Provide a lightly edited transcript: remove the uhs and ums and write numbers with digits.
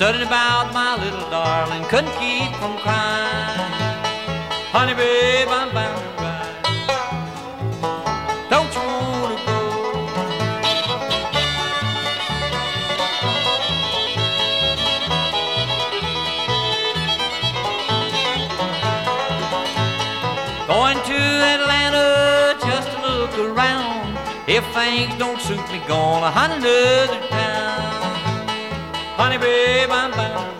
studying about my little darling, couldn't keep from crying. Honey, babe, I'm bound to ride. Don't you wanna go? Going to Atlanta just to look around. If things don't suit me, gonna hunt another town. Honey, babe, I'm bound to